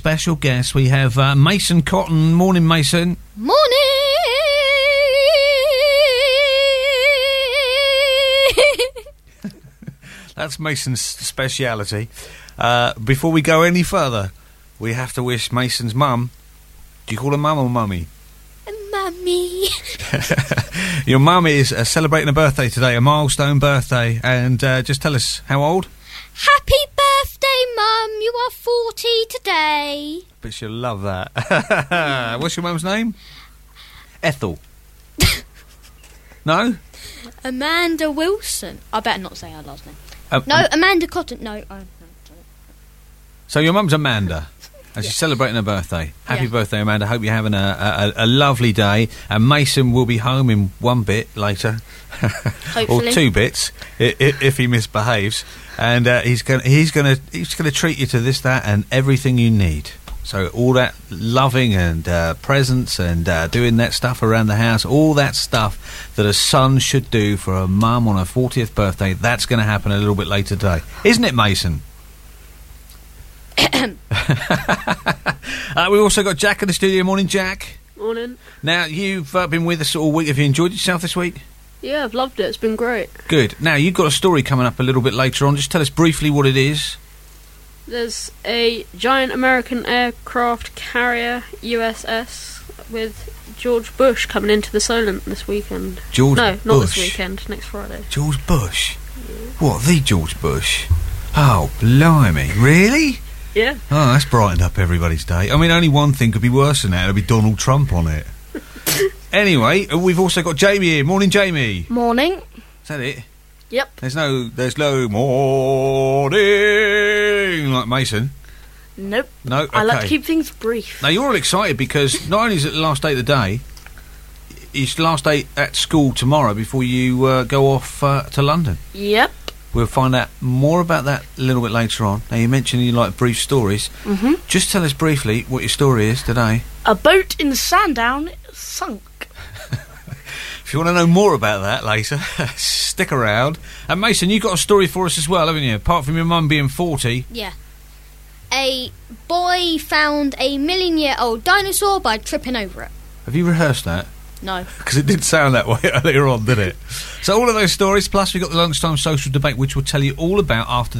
special guest. We have Mason Cotton. Morning, Mason. Morning! That's Mason's speciality. Before we go any further, we have to wish Mason's mum. Do you call her mum or mummy? Mummy. Your mum is celebrating a birthday today, a milestone birthday. And just tell us, how old? Happy birthday, Mum. You are 40 today. But she'll love that. What's your mum's name? Ethel. No? Amanda Wilson. I better not say her last name. No, Amanda Cotton. No. So your mum's Amanda, and she's celebrating her birthday. Happy birthday, Amanda. Hope you're having a lovely day. And Mason will be home in one bit later. Hopefully. Or 2 bits, if he misbehaves. And he's gonna treat you to this, that, and everything you need. So all that loving and presents and doing that stuff around the house, all that stuff that a son should do for a mum on her 40th birthday, that's going to happen a little bit later today. Isn't it, Mason? We also got Jack in the studio. Morning, Jack. Morning. Now, you've been with us all week. Have you enjoyed yourself this week? Yeah, I've loved it. It's been great. Good. Now, you've got a story coming up a little bit later on. Just tell us briefly what it is. There's a giant American aircraft carrier, USS, with George Bush coming into the Solent this weekend. George No, Bush? not this weekend, next Friday. George Bush? Yeah. What, the George Bush? Oh, blimey. Really? Yeah. Oh, that's brightened up everybody's day. I mean, only one thing could be worse than that. There'd be Donald Trump on it. Anyway, we've also got Jamie here. Morning, Jamie. Morning. Is that it? Yep. There's no morning like Mason. Nope. No, okay. I like to keep things brief. Now, you're all excited because not only is it the last day of the day, it's the last day at school tomorrow before you go off to London. Yep. We'll find out more about that a little bit later on. Now, you mentioned you like brief stories. Mm-hmm. Just tell us briefly what your story is today. A boat in Sandown sunk. If you want to know more about that later, stick around. And Mason, you got a story for us as well, haven't you? Apart from your mum being 40. Yeah. A boy found a million-year-old dinosaur by tripping over it. Have you rehearsed that? No. Because it did sound that way earlier on, didn't it? So all of those stories, plus we got the lunchtime social debate, which we'll tell you all about after